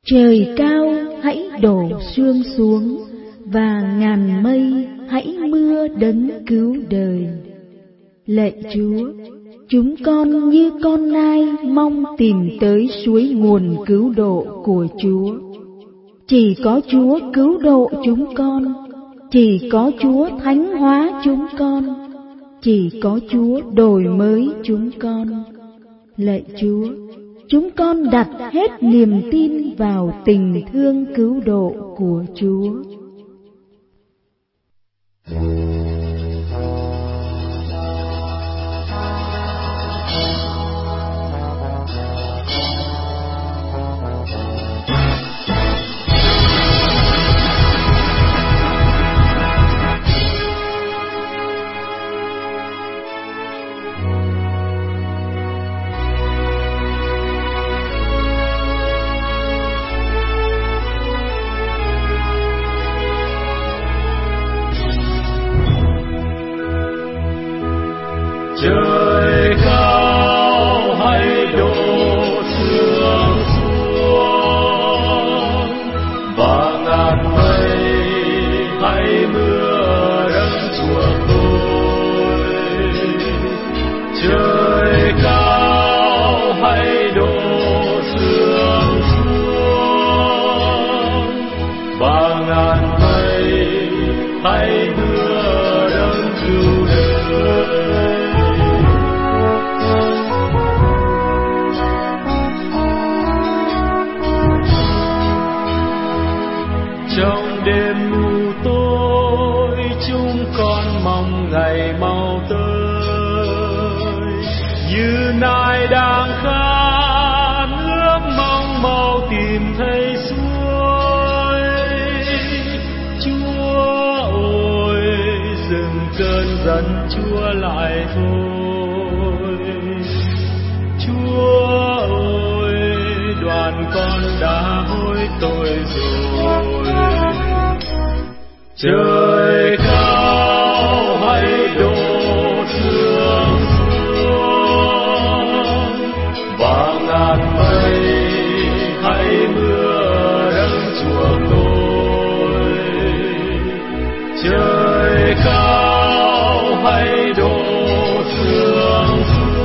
Trời cao hãy đổ sương xuống, và ngàn mây hãy mưa đấng cứu đời. Lạy Chúa, chúng con như con nai mong tìm tới suối nguồn cứu độ của Chúa. Chỉ có Chúa cứu độ chúng con, chỉ có Chúa thánh hóa chúng con, chỉ có Chúa đổi mới chúng con. Lạy Chúa, chúng con đặt hết niềm tin vào tình thương cứu độ của Chúa. Trời cao hãy đổ sương xuống, và ngàn mây hãy mưa đấng chuộc tôi. Trời cao hãy đổ sương xuống, và ngàn mây hãy mưa đấng cứu đời. Trong đêm mù tối, chúng con mong ngày mau tới. Như nai đang khát ước mong mau tìm thấy suối. Chúa ơi, dừng cơn giận Chúa lại thôi. Chúa ơi, đoàn con đã hối tội rồi. Trời cao hãy đổ sương xuống, và ngàn mây hãy mưa đấng chuộc tôi. Trời cao hãy đổ sương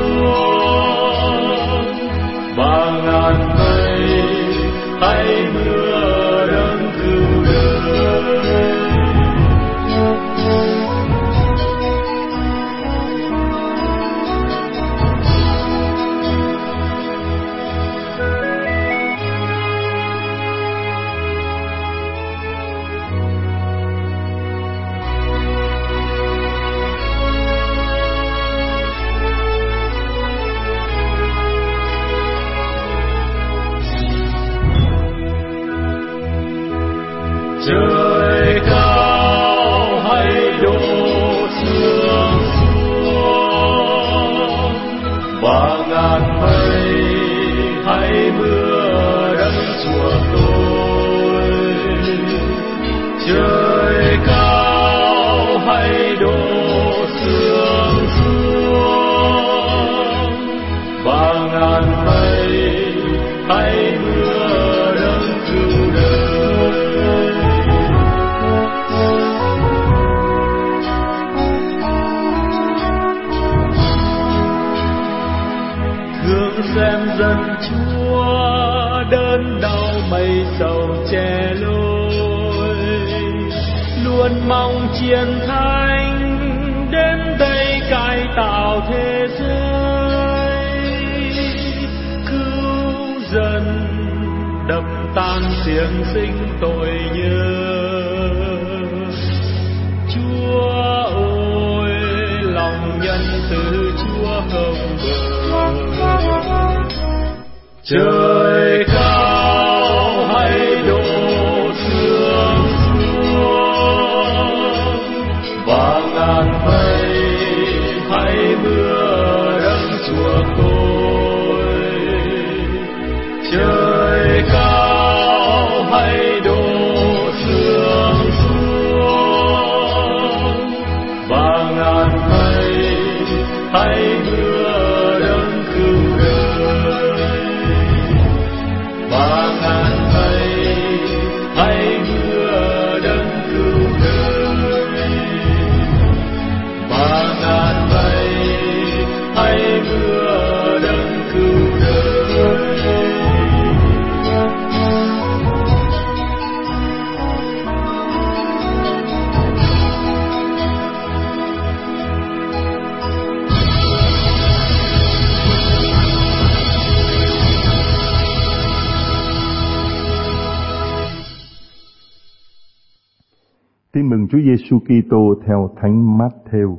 xuống, và ngàn mây hãy mưa đấng cứu đời. Trời cao hãy đổ sương xuống, và ngàn mây hãy mưa đấng chuộc tôi. Trời cao hãy đổ sương xuống, và ngàn mây hãy mưa đấng cứu đời. Xem dân Chúa đớn đau mây sầu che lối, luôn mong chiến thắng đến đây cải tạo thế giới. Cứu dân đập tan xiềng xích tội nhơ. Chúa ơi, lòng nhân từ Chúa không bờ. Trời cao hãy đổ sương xuống, và ngàn mây hãy mưa đấng chuộc tôi. Trời cao hãy đổ sương xuống, và ngàn mây hãy mưa đấng cứu đời. Tin mừng Chúa Giêsu Kitô theo Thánh Mát-thêu.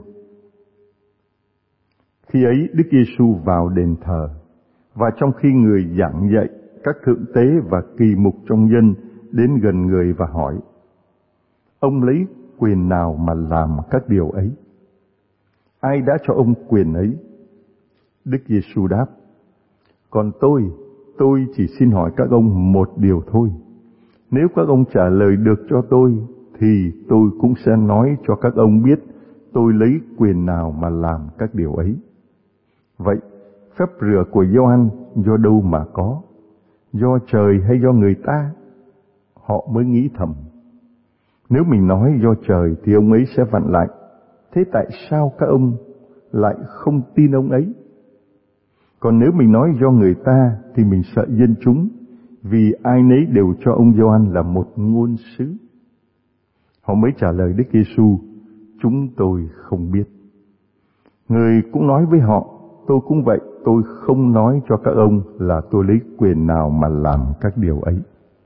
Khi ấy Đức Giêsu vào đền thờ, và trong khi người giảng dạy, các thượng tế và kỳ mục trong dân đến gần người và hỏi: ông lấy quyền nào mà làm các điều ấy? Ai đã cho ông quyền ấy? Đức Giêsu đáp: còn tôi chỉ xin hỏi các ông một điều thôi. Nếu các ông trả lời được cho tôi, thì tôi cũng sẽ nói cho các ông biết tôi lấy quyền nào mà làm các điều ấy. Vậy, phép rửa của Gioan do đâu mà có? Do trời hay do người ta? Họ mới nghĩ thầm: nếu mình nói do trời thì ông ấy sẽ vặn lại. Thế tại sao các ông lại không tin ông ấy? Còn nếu mình nói do người ta thì mình sợ dân chúng, vì ai nấy đều cho ông Gioan là một ngôn sứ. Họ mới trả lời Đức Giêsu: chúng tôi không biết. Người cũng nói với họ: tôi cũng vậy, tôi không nói cho các ông là tôi lấy quyền nào mà làm các điều ấy.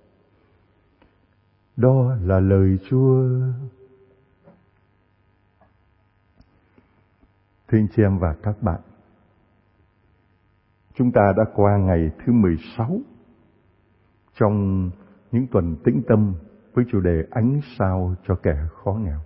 Đó là lời Chúa. Thưa anh chị em và các bạn, chúng ta đã qua ngày thứ 16 trong những tuần tĩnh tâm với chủ đề ánh sao cho kẻ khó nghèo.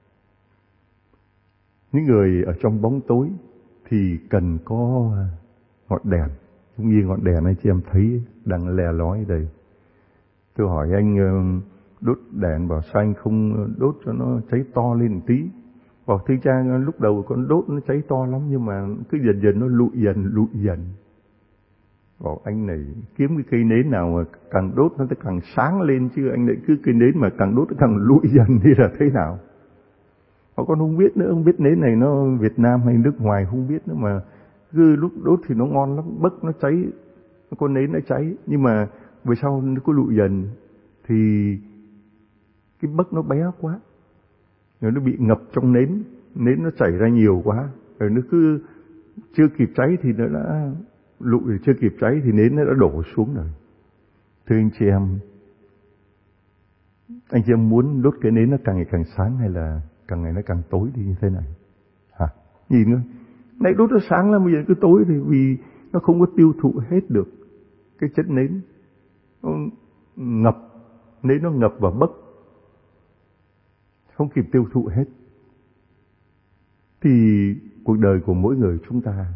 Những người ở trong bóng tối thì cần có ngọn đèn, cũng như ngọn đèn anh chị em thấy đang le lói đây. Tôi hỏi anh đốt đèn, bảo sao anh không đốt cho nó cháy to lên một tí? Bảo thưa cha, lúc đầu con đốt nó cháy to lắm, nhưng mà cứ dần dần nó lụi dần. Bảo anh này kiếm cái cây nến nào mà càng đốt nó càng sáng lên, chứ anh lại cứ cây nến mà càng đốt nó càng lụi dần thì là thế nào? Bảo con không biết nữa, không biết nến này nó Việt Nam hay nước ngoài không biết nữa, mà cứ lúc đốt thì nó ngon lắm, bấc nó cháy, con nến nó cháy, nhưng mà về sau nó cứ lụi dần thì cái bấc nó bé quá, rồi nó bị ngập trong nến nó chảy ra nhiều quá, rồi nó cứ chưa kịp cháy thì nó đã lụi, rồi chưa kịp cháy thì nến nó đã đổ xuống rồi. Thưa anh chị em muốn đốt cái nến nó càng ngày càng sáng hay là càng ngày nó càng tối đi như thế này? Hả? Nhìn thôi, nãy đốt nó sáng lắm, bây giờ cứ tối thì vì nó không có tiêu thụ hết được cái chất nến, nến nó ngập vào bấc, không kịp tiêu thụ hết. Thì cuộc đời của mỗi người chúng ta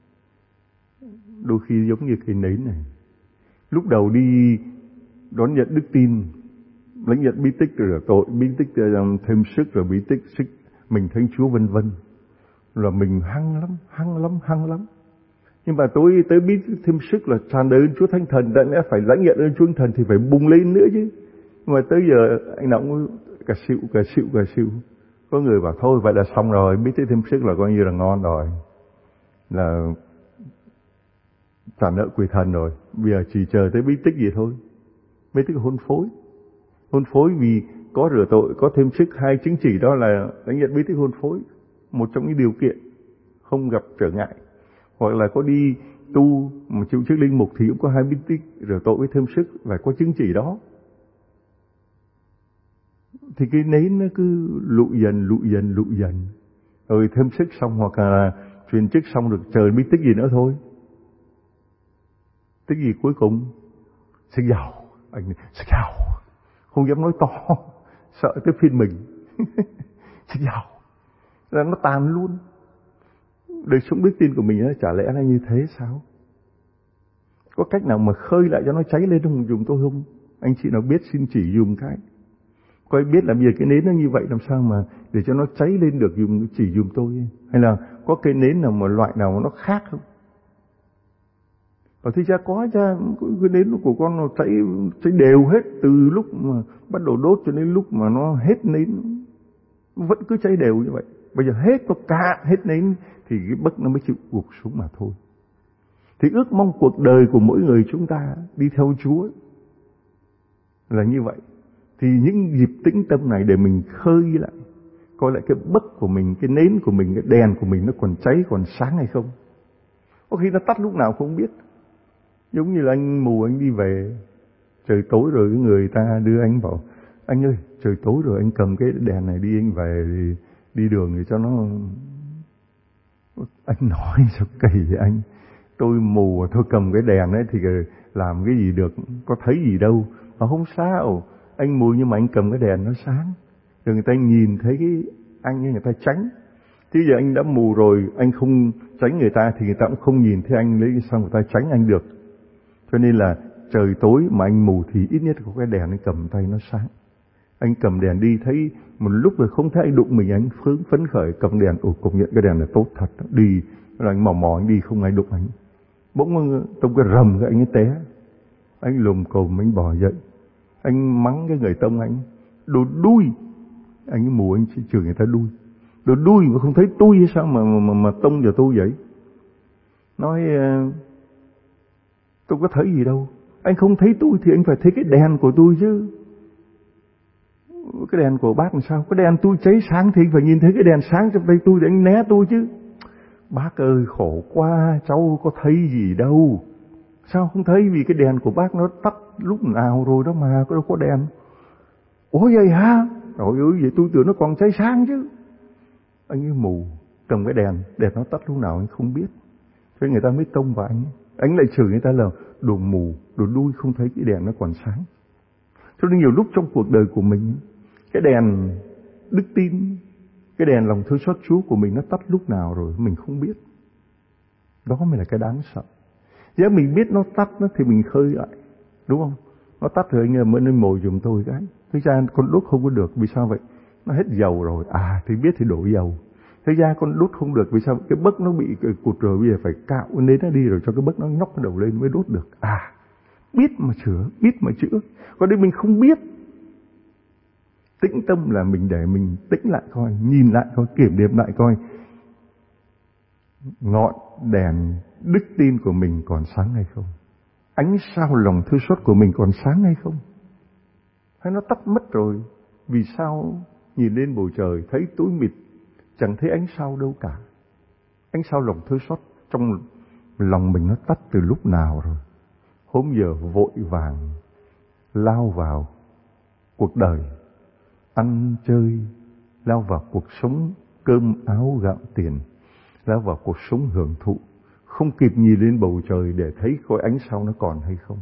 đôi khi giống như cái nến này. Lúc đầu đi đón nhận đức tin, lãnh nhận bí tích rửa tội, bí tích thêm sức, rồi bí tích sức mình thánh Chúa vân vân, là mình hăng lắm. Nhưng mà tối tới bí tích thêm sức là tràn đầy ơn Chúa Thánh Thần, đã lẽ phải lãnh nhận ơn Chúa Thánh Thần thì phải bùng lên nữa chứ. Nhưng mà tới giờ anh nào cũng cà xịu. Có người bảo thôi vậy là xong rồi, bí tích thêm sức là coi như là ngon rồi, là trả nợ quỷ thần rồi, bây giờ chỉ chờ tới bí tích gì thôi. Bí tích hôn phối vì có rửa tội, có thêm sức, hai chứng chỉ đó là lãnh nhận bí tích hôn phối, một trong những điều kiện không gặp trở ngại. Hoặc là có đi tu mà chịu chức linh mục thì cũng có hai bí tích rửa tội với thêm sức, và có chứng chỉ đó. Thì cái nến nó cứ lụi dần, rồi thêm sức xong hoặc là truyền chức xong được chờ bí tích gì nữa thôi. Tích gì cuối cùng? Sức giàu. Anh sức giàu, không dám nói to, sợ tới phiên mình. Sức giàu là nó tàn luôn. Đời sống đức tin của mình đó, chả lẽ là như thế sao? Có cách nào mà khơi lại cho nó cháy lên không dùng tôi không? Anh chị nào biết xin chỉ dùng cái. Có ai biết là bây giờ cái nến nó như vậy làm sao mà để cho nó cháy lên được, chỉ dùng tôi? Hay là có cái nến nào mà loại nào mà nó khác không? Thưa cha, có cha, cái nến của con nó cháy đều hết, từ lúc mà bắt đầu đốt cho đến lúc mà nó hết nến, vẫn cứ cháy đều như vậy. Bây giờ hết hết nến thì cái bấc nó mới chịu gục xuống mà thôi. Thì ước mong cuộc đời của mỗi người chúng ta đi theo Chúa là như vậy. Thì những dịp tĩnh tâm này để mình khơi lại, coi lại cái bấc của mình, cái nến của mình, cái đèn của mình nó còn cháy, còn sáng hay không. Có khi nó tắt lúc nào không biết. Giống như là anh mù, anh đi về trời tối rồi, cái người ta đưa anh vào Anh ơi, trời tối rồi, anh cầm cái đèn này đi, anh về đi đường thì cho nó... Anh nói sao kỳ vậy anh? Tôi mù, thôi cầm cái đèn ấy thì làm cái gì được, có thấy gì đâu. Mà không sao, anh mù nhưng mà anh cầm cái đèn nó sáng. Rồi người ta nhìn thấy cái anh ấy, người ta tránh. Chứ giờ anh đã mù rồi, anh không tránh người ta thì người ta cũng không nhìn thấy anh, lấy sao người ta tránh anh được. Cho nên là trời tối mà anh mù thì ít nhất có cái đèn anh cầm tay nó sáng. Anh cầm đèn đi thấy một lúc rồi không thấy ai đụng mình, anh phấn khởi cầm đèn, công nhận cái đèn là tốt thật. Đi là anh mò anh đi không ai đụng anh. Bỗng trong cái rầm cái anh ấy té. Anh lùm cồm anh bò dậy. Anh mắng cái người tông anh, đồ đuôi. Anh ấy mù, anh chỉ chửi người ta đuôi. Đồ đuôi mà không thấy tôi hay sao mà tông vào tôi vậy? Nói tôi có thấy gì đâu. Anh không thấy tôi thì anh phải thấy cái đèn của tôi chứ. Cái đèn của bác làm sao? Cái đèn tôi cháy sáng thì anh phải nhìn thấy cái đèn sáng trong tay tôi để anh né tôi chứ. Bác ơi khổ quá, cháu có thấy gì đâu. Sao không thấy? Vì cái đèn của bác nó tắt lúc nào rồi đó mà, có đâu có đèn. Ủa vậy hả? Trời ơi, vậy tôi tưởng nó còn cháy sáng chứ. Anh ấy mù, cầm cái đèn nó tắt lúc nào anh không biết. Thế người ta mới tông vào anh. Anh lại chửi người ta là đồ mù, đồ đuôi, không thấy cái đèn nó còn sáng. Cho nên nhiều lúc trong cuộc đời của mình, cái đèn đức tin, cái đèn lòng thương xót Chúa của mình nó tắt lúc nào rồi mình không biết. Đó mới là cái đáng sợ. Nếu mình biết nó tắt nó thì mình khơi lại, đúng không? Nó tắt rồi anh mới nên mồi giùm tôi cái. Thực ra con đốt không có được, vì sao vậy? Nó hết dầu rồi, thì biết thì đổ dầu. Thế ra con đốt không được, vì sao? Cái bấc nó bị cụt rồi, bây giờ phải cạo cái nến nó đi rồi cho cái bấc nó nhóc cái đầu lên mới đốt được. Biết mà sửa, biết mà chữa. Còn đây mình không biết. Tĩnh tâm là mình để mình tĩnh lại coi, nhìn lại coi, kiểm điểm lại coi. Ngọn đèn đức tin của mình còn sáng hay không? Ánh sao lòng thương xót của mình còn sáng hay không? Hay nó tắt mất rồi? Vì sao nhìn lên bầu trời thấy tối mịt, chẳng thấy ánh sao đâu cả? Ánh sao lòng thương xót trong lòng mình nó tắt từ lúc nào rồi? Hôm giờ vội vàng lao vào cuộc đời, ăn chơi, lao vào cuộc sống cơm áo gạo tiền, lao vào cuộc sống hưởng thụ, không kịp nhìn lên bầu trời để thấy coi ánh sao nó còn hay không.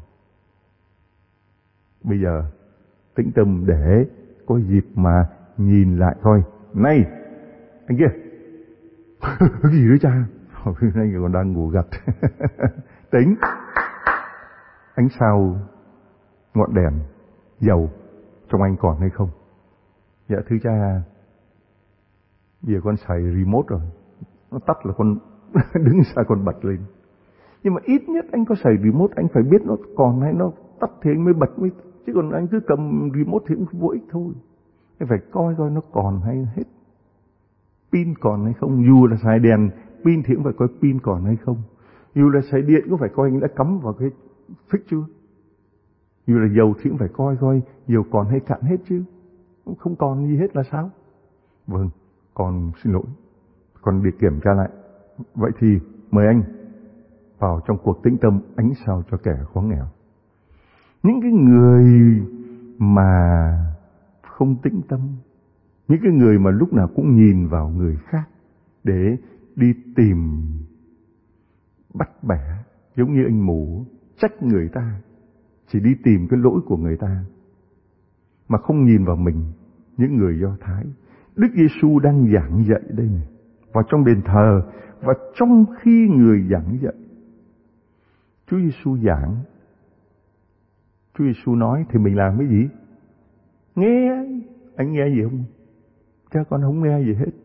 Bây giờ tĩnh tâm để có dịp mà nhìn lại coi. Này anh kia, cái gì đó cha? Hôm nay còn đang ngủ gật. Tính ánh sao, ngọn đèn, dầu trong anh còn hay không? Dạ thưa cha, bây giờ con xài remote rồi, nó tắt là con đứng xa con bật lên. Nhưng mà ít nhất anh có xài remote, anh phải biết nó còn hay nó tắt thì anh mới bật mới. Chứ còn anh cứ cầm remote thì cũng vô ích thôi. Anh phải coi nó còn hay hết, pin còn hay không. Dù là xài đèn pin thì cũng phải coi pin còn hay không. Dù là xài điện cũng phải coi anh đã cắm vào cái phích chưa. Dù là dầu thì cũng phải coi dầu còn hay cạn hết chứ. Không còn gì hết là sao? Vâng, con xin lỗi, con đi kiểm tra lại. Vậy thì mời anh vào trong cuộc tĩnh tâm ánh sao cho kẻ khó nghèo. Những cái người mà không tĩnh tâm, những cái người mà lúc nào cũng nhìn vào người khác để đi tìm bắt bẻ, giống như anh mù trách người ta, chỉ đi tìm cái lỗi của người ta mà không nhìn vào mình. Những người Do Thái, Đức Giêsu đang giảng dạy đây này, vào trong đền thờ, và trong khi người giảng dạy, Chúa Giêsu giảng, Chúa Giêsu nói thì mình làm cái gì? Nghe. Anh nghe gì không? Cha con không nghe gì hết.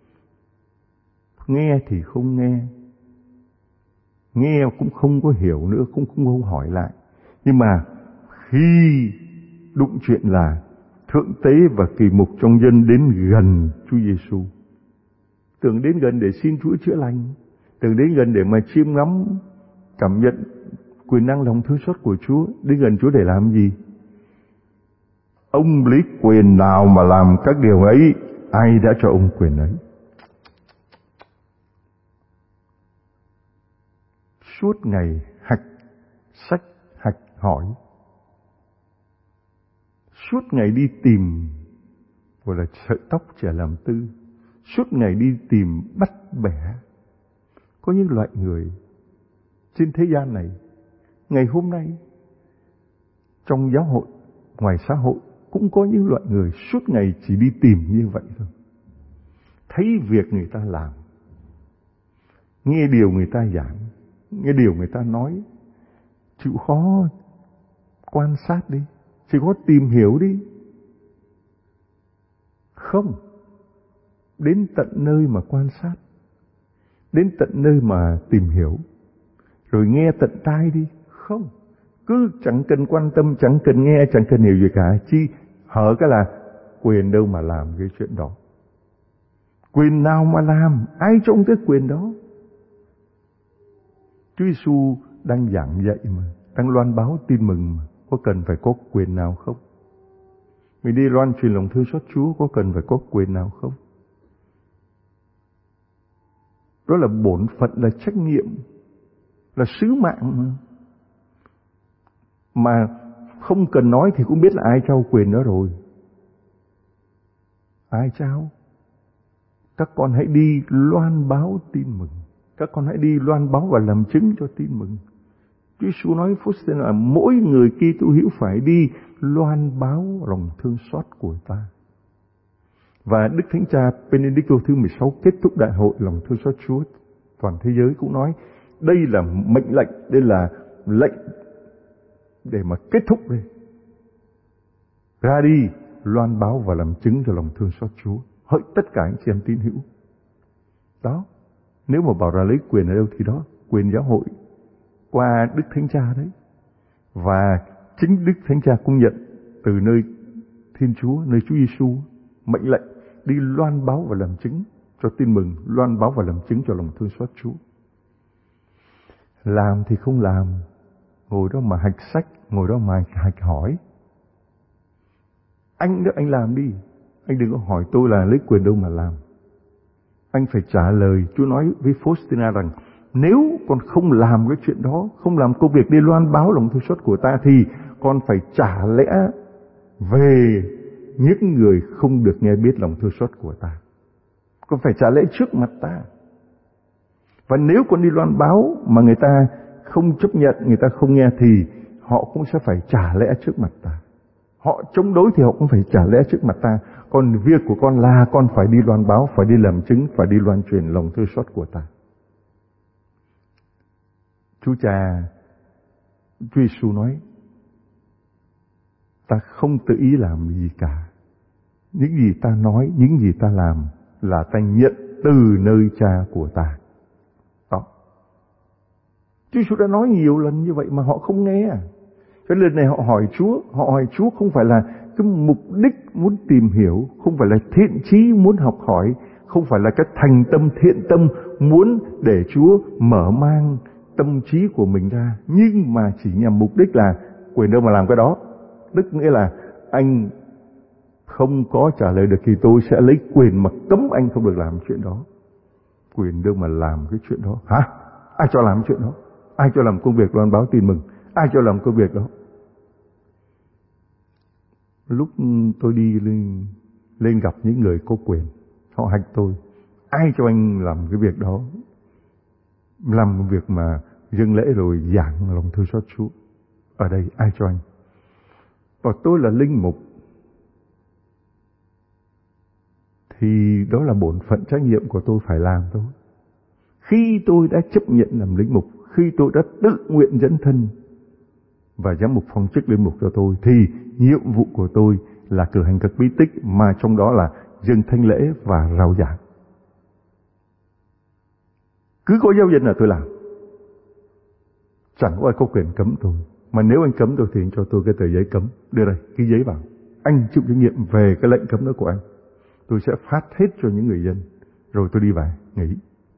Nghe thì không nghe, nghe cũng không có hiểu nữa, cũng không hỏi lại. Nhưng mà khi đụng chuyện là thượng tế và kỳ mục trong dân đến gần Chúa Giêsu, tưởng đến gần để xin Chúa chữa lành, tưởng đến gần để mà chiêm ngắm, cảm nhận quyền năng lòng thương xót của Chúa. Đến gần Chúa để làm gì? Ông lấy quyền nào mà làm các điều ấy? Ai đã cho ông quyền ấy? Suốt ngày hạch sách hạch hỏi, suốt ngày đi tìm, gọi là sợi tóc trẻ làm tư, suốt ngày đi tìm bắt bẻ. Có những loại người trên thế gian này, ngày hôm nay, trong giáo hội, ngoài xã hội, cũng có những loại người suốt ngày chỉ đi tìm như vậy thôi. Thấy việc người ta làm, nghe điều người ta giảng, nghe điều người ta nói, chịu khó quan sát đi, chịu khó tìm hiểu đi. Không, đến tận nơi mà quan sát, đến tận nơi mà tìm hiểu, rồi nghe tận tai đi. Không, cứ chẳng cần quan tâm, chẳng cần nghe, chẳng cần hiểu gì cả. Chi hở cái là quyền đâu mà làm cái chuyện đó. Quyền nào mà làm, ai cho ông cái quyền đó? Chúa Giêsu đang giảng dạy mà, đang loan báo tin mừng mà, có cần phải có quyền nào không? Mình đi loan truyền lòng thương xót Chúa có cần phải có quyền nào không? Đó là bổn phận, là trách nhiệm, là sứ mạng mà không cần nói thì cũng biết là ai trao quyền đó rồi. Ai trao? Các con hãy đi loan báo tin mừng. Các con hãy đi loan báo và làm chứng cho tin mừng. Chúa Giêsu nói phúc là mỗi người Kitô hữu phải đi loan báo lòng thương xót của ta. Và Đức Thánh Cha Benedicto thứ 16 kết thúc đại hội lòng thương xót Chúa toàn thế giới cũng nói đây là mệnh lệnh, đây là lệnh để mà kết thúc đây. Ra đi loan báo và làm chứng cho lòng thương xót Chúa. Hỡi tất cả anh chị em tín hữu. Đó, nếu mà bảo ra lấy quyền ở đâu thì đó, quyền giáo hội qua Đức Thánh Cha đấy. Và chính Đức Thánh Cha cũng nhận từ nơi Thiên Chúa, nơi Chúa Giêsu mệnh lệnh đi loan báo và làm chứng cho tin mừng, loan báo và làm chứng cho lòng thương xót Chúa. Làm thì không làm, ngồi đó mà hạch sách, ngồi đó mà hạch hỏi. Anh đó, anh làm đi. Anh đừng có hỏi tôi là lấy quyền đâu mà làm. Anh phải trả lời. Chúa nói với Faustina rằng nếu con không làm cái chuyện đó, không làm công việc đi loan báo lòng thương xót của ta, thì con phải trả lẽ về những người không được nghe biết lòng thương xót của ta. Con phải trả lẽ trước mặt ta. Và nếu con đi loan báo mà người ta không chấp nhận, người ta không nghe, thì họ cũng sẽ phải trả lẽ trước mặt ta. Họ chống đối thì họ cũng phải trả lẽ trước mặt ta. Còn việc của con là con phải đi loan báo, phải đi làm chứng, phải đi loan truyền lòng thương xót của ta. Chúa Cha, Chúa Giêsu nói, ta không tự ý làm gì cả. Những gì ta nói, những gì ta làm là ta nhận từ nơi Cha của ta. Đó. Chúa Giêsu đã nói nhiều lần như vậy mà họ không nghe. Cái lần này họ hỏi Chúa không phải là cái mục đích muốn tìm hiểu, không phải là thiện chí muốn học hỏi, không phải là cái thành tâm thiện tâm muốn để Chúa mở mang tâm trí của mình ra, nhưng mà chỉ nhằm mục đích là quyền đâu mà làm cái đó. Tức nghĩa là anh không có trả lời được thì tôi sẽ lấy quyền mà cấm anh không được làm chuyện đó. Quyền đâu mà làm cái chuyện đó? Hả? Ai cho làm chuyện đó? Ai cho làm công việc loan báo tin mừng? Ai cho làm công việc đó? Lúc tôi đi lên gặp những người có quyền, họ hạch tôi. Ai cho anh làm cái việc đó? Làm cái việc mà dâng lễ rồi giảng lòng thương xót Chúa. Ở đây ai cho anh? Và tôi là linh mục. Thì đó là bổn phận trách nhiệm của tôi phải làm thôi. Khi tôi đã chấp nhận làm linh mục, khi tôi đã tự nguyện dẫn thân và giám mục phong chức linh mục cho tôi, thì nhiệm vụ của tôi là cử hành các bí tích, mà trong đó là dâng thánh lễ và rao giảng. Cứ có giáo dân là tôi làm. Chẳng có ai có quyền cấm tôi. Mà nếu anh cấm tôi thì anh cho tôi cái tờ giấy cấm. Đưa đây, ký giấy vào. Anh chịu trách nhiệm về cái lệnh cấm đó của anh. Tôi sẽ phát hết cho những người dân. Rồi tôi đi về, nghỉ.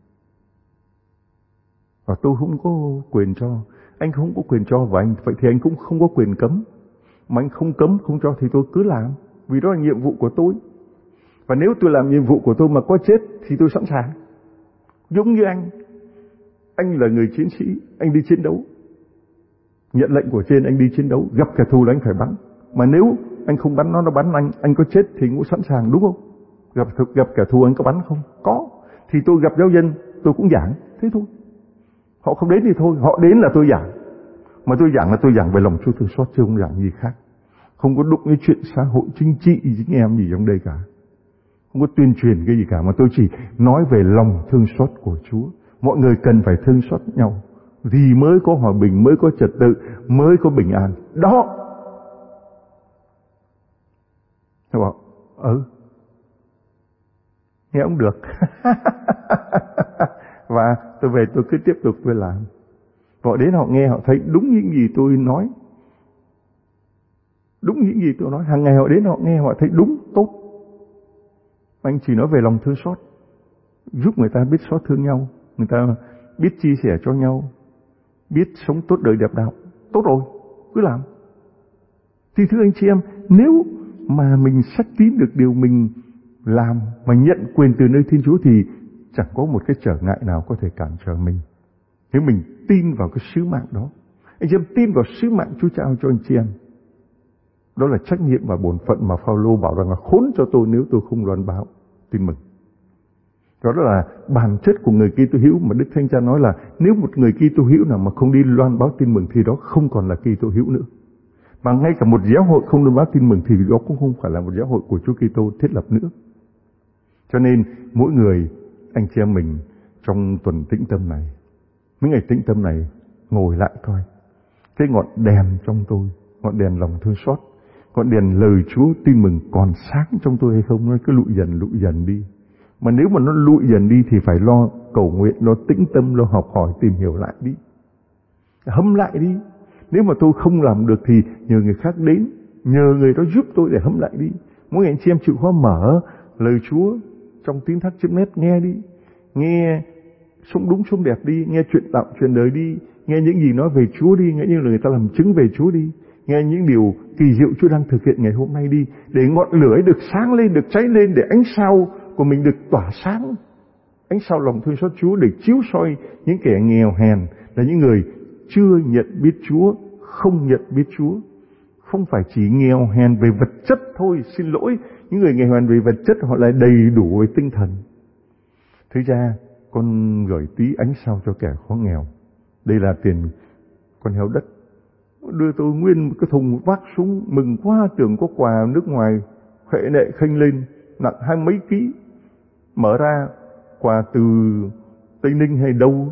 Và tôi không có quyền cho. Anh không có quyền cho, và anh vậy thì anh cũng không có quyền cấm. Mà anh không cấm, không cho thì tôi cứ làm. Vì đó là nhiệm vụ của tôi. Và nếu tôi làm nhiệm vụ của tôi mà có chết thì tôi sẵn sàng. Giống như anh là người chiến sĩ, anh đi chiến đấu. Nhận lệnh của trên, anh đi chiến đấu, gặp kẻ thù là anh phải bắn. Mà nếu anh không bắn nó bắn anh có chết thì cũng sẵn sàng, đúng không? Gặp kẻ thù anh có bắn không? Có. Thì tôi gặp giáo dân tôi cũng giảng, thế thôi. Họ không đến thì thôi, họ đến là tôi giảng. Mà tôi giảng là tôi giảng về lòng Chúa thương xót chứ không giảng gì khác. Không có đụng cái chuyện xã hội chính trị chính em gì trong đây cả. Không có tuyên truyền cái gì cả, mà tôi chỉ nói về lòng thương xót của Chúa. Mọi người cần phải thương xót nhau, thì mới có hòa bình, mới có trật tự, mới có bình an. Đó. Tôi bảo, nghe cũng được. Và tôi về tôi cứ tiếp tục tôi làm. Họ đến họ nghe, họ thấy đúng những gì tôi nói. Đúng những gì tôi nói. Hàng ngày họ đến họ nghe, họ thấy đúng, tốt. Anh chỉ nói về lòng thương xót, giúp người ta biết xót thương nhau, người ta biết chia sẻ cho nhau, biết sống tốt đời đẹp đạo. Tốt rồi, cứ làm. Thì thưa anh chị em, nếu mà mình xác tín được điều mình làm, mà nhận quyền từ nơi Thiên Chúa, thì chẳng có một cái trở ngại nào có thể cản trở mình. Nếu mình tin vào cái sứ mạng đó. Anh chị em tin vào sứ mạng Chúa trao cho anh chị em. Đó là trách nhiệm và bổn phận mà Phao-lô bảo rằng là khốn cho tôi nếu tôi không loan báo tin mừng. Đó là bản chất của người Kitô hữu, mà Đức Thánh Cha nói là nếu một người Kitô hữu nào mà không đi loan báo tin mừng thì đó không còn là Kitô hữu nữa. Mà ngay cả một giáo hội không loan báo tin mừng thì đó cũng không phải là một giáo hội của Chúa Kitô thiết lập nữa. Cho nên mỗi người anh chị em mình trong tuần tĩnh tâm này, mấy ngày tĩnh tâm này, ngồi lại coi cái ngọn đèn trong tôi, ngọn đèn lòng thương xót, ngọn đèn lời Chúa tin mừng còn sáng trong tôi hay không. Nó cứ lụi dần đi. Mà nếu mà nó lụi dần đi thì phải lo cầu nguyện, lo tĩnh tâm, lo học hỏi, tìm hiểu lại đi, hâm lại đi. Nếu mà tôi không làm được thì nhờ người khác đến, nhờ người đó giúp tôi để hâm lại đi. Mỗi ngày anh chị em chịu khó mở lời Chúa trong Tín Thác.net nghe đi, nghe sống đúng sống đẹp đi, nghe chuyện đạo chuyện đời đi, nghe những gì nói về Chúa đi, nghe những người ta làm chứng về Chúa đi, nghe những điều kỳ diệu Chúa đang thực hiện ngày hôm nay đi, để ngọn lửa ấy được sáng lên, được cháy lên, để ánh sao của mình được tỏa sáng, ánh sao lòng thương xót Chúa để chiếu soi những kẻ nghèo hèn, là những người chưa nhận biết Chúa, không nhận biết Chúa. Không phải chỉ nghèo hèn về vật chất thôi, xin lỗi, những người nghèo hèn về vật chất họ lại đầy đủ về tinh thần. Thưa cha, con gửi tí ánh sao cho kẻ khó nghèo. Đây là tiền con heo đất. Đưa tôi nguyên một cái thùng vác súng, mừng quá, tưởng có quà nước ngoài khệ nệ khênh lên, nặng 20 mấy ký. Mở ra quà từ Tây Ninh hay đâu,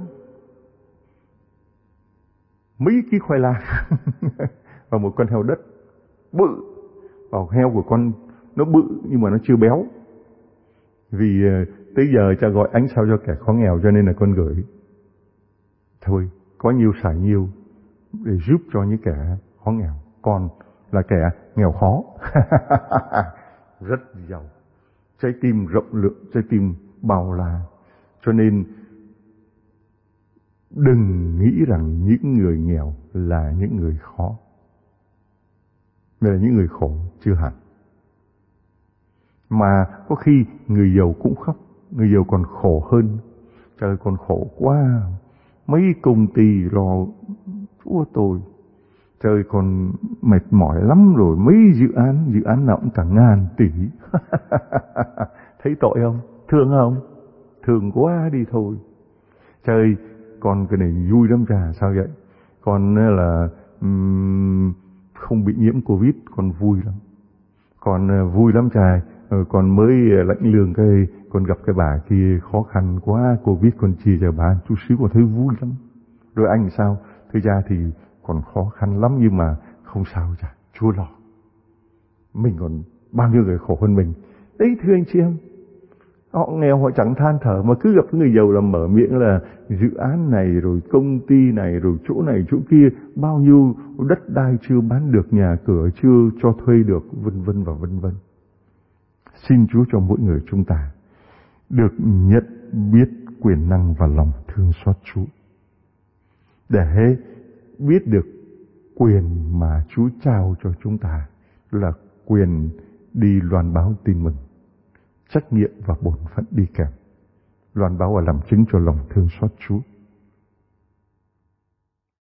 mấy ký khoai lang và một con heo đất bự. Bảo heo của con nó bự nhưng mà nó chưa béo. Vì tới giờ cha gọi ánh sao cho kẻ khó nghèo, cho nên là con gửi. Thôi, có nhiêu xài nhiêu để giúp cho những kẻ khó nghèo. Con là kẻ nghèo khó. Rất giàu, trái tim rộng lượng, trái tim bao la. Cho nên đừng nghĩ rằng những người nghèo là những người khó, là những người khổ, chưa hẳn. Mà có khi người giàu cũng khóc, người giàu còn khổ hơn. Trời, còn khổ quá, mấy công ty lo Chúa tôi, trời còn mệt mỏi lắm rồi, mấy dự án nào cũng cả ngàn tỷ. Thấy tội không? Thương không? Thương quá đi thôi. Trời, con cái này vui lắm cha, sao vậy? Con là không bị nhiễm Covid, con vui lắm. Con vui lắm cha. Con mới lãnh lương cái, con gặp cái bà kia khó khăn quá, Covid con chia cho bà chút xíu, con thấy vui lắm. Rồi anh sao? Thưa cha thì còn khó khăn lắm nhưng mà không sao cha, Chúa lo. Mình còn bao nhiêu người khổ hơn mình. Đấy thưa anh chị em, họ nghèo họ chẳng than thở, mà cứ gặp người giàu là mở miệng là dự án này rồi công ty này rồi chỗ này chỗ kia, bao nhiêu đất đai chưa bán được, nhà cửa chưa cho thuê được, vân vân và vân vân. Xin Chúa cho mỗi người chúng ta được nhận biết quyền năng và lòng thương xót Chúa, để biết được quyền mà Chúa trao cho chúng ta là quyền đi loan báo tin mừng, trách nhiệm và bổn phận đi kèm. Loan báo và làm chứng cho lòng thương xót Chúa.